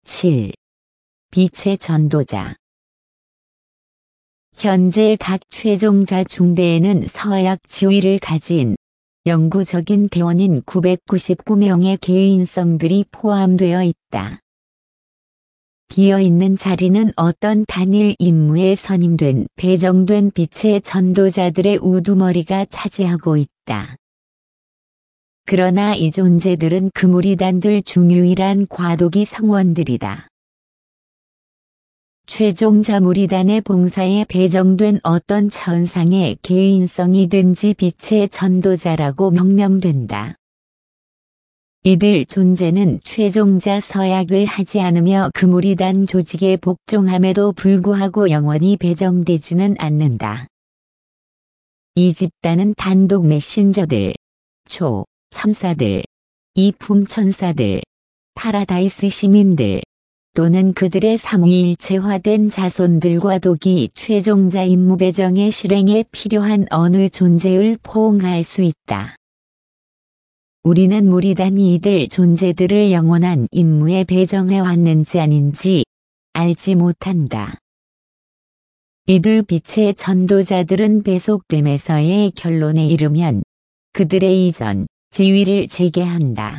7. 빛의 전도자. 현재 각 최종자 중대에는 서약 지위를 가진 영구적인 대원인 999명의 개인성들이 포함되어 있다. 비어있는 자리는 어떤 단일 임무에 선임된 배정된 빛의 전도자들의 우두머리가 차지하고 있다. 그러나 이 존재들은 그 무리단들 중 유일한 과도기 성원들이다. 최종자 무리단의 봉사에 배정된 어떤 천상의 개인성이든지 빛의 전도자라고 명명된다. 이들 존재는 최종자 서약을 하지 않으며 그 무리단 조직에 복종함에도 불구하고 영원히 배정되지는 않는다. 이 집단은 단독 메신저들, 참사들, 이품천사들, 파라다이스 시민들, 또는 그들의 삼위일체화된 자손들과 독이 최종자 임무 배정의 실행에 필요한 어느 존재를 포옹할 수 있다. 우리는 무리단이 이들 존재들을 영원한 임무에 배정해 왔는지 아닌지 알지 못한다. 이들 빛의 전도자들은 배속됨에서의 결론에 이르면 그들의 이전 지위를 재개한다.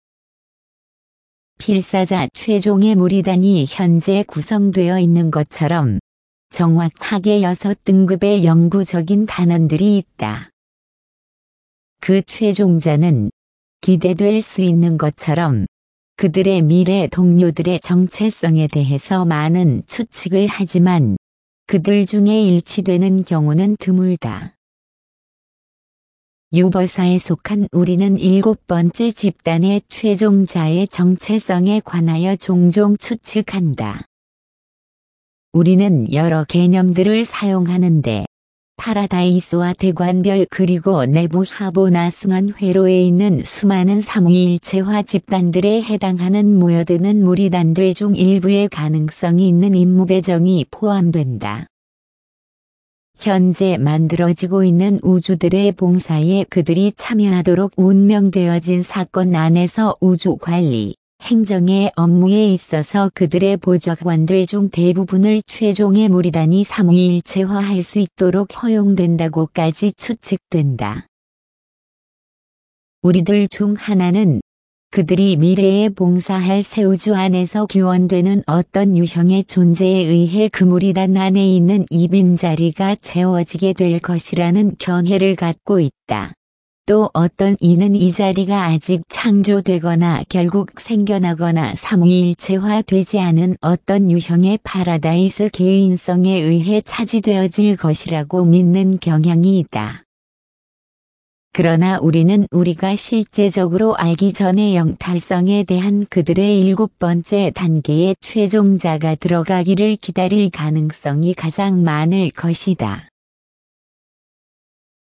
필사자 최종의 무리단이 현재 구성되어 있는 것처럼 정확하게 6등급의 영구적인 단원들이 있다. 그 최종자는 기대될 수 있는 것처럼 그들의 미래 동료들의 정체성에 대해서 많은 추측을 하지만 그들 중에 일치되는 경우는 드물다. 유버사에 속한 우리는 7번째 집단의 최종자의 정체성에 관하여 종종 추측한다. 우리는 여러 개념들을 사용하는데 파라다이스와 대관별 그리고 내부 하보나 승한 회로에 있는 수많은 삼위일체화 집단들에 해당하는 모여드는 무리단들 중 일부의 가능성이 있는 임무 배정이 포함된다. 현재 만들어지고 있는 우주들의 봉사에 그들이 참여하도록 운명되어진 사건 안에서 우주관리, 행정의 업무에 있어서 그들의 보좌관들 중 대부분을 최종의 무리단이 삼위일체화할 수 있도록 허용된다고까지 추측된다. 우리들 중 하나는 그들이 미래에 봉사할 새 우주 안에서 기원되는 어떤 유형의 존재에 의해 그 무리단 안에 있는 이 빈자리가 채워지게 될 것이라는 견해를 갖고 있다. 또 어떤 이는 이 자리가 아직 창조되거나 결국 생겨나거나 삼위일체화되지 않은 어떤 유형의 파라다이스 개인성에 의해 차지되어질 것이라고 믿는 경향이 있다. 그러나 우리는 우리가 실제적으로 알기 전에 영탈성에 대한 그들의 7번째 단계의 최종자가 들어가기를 기다릴 가능성이 가장 많을 것이다.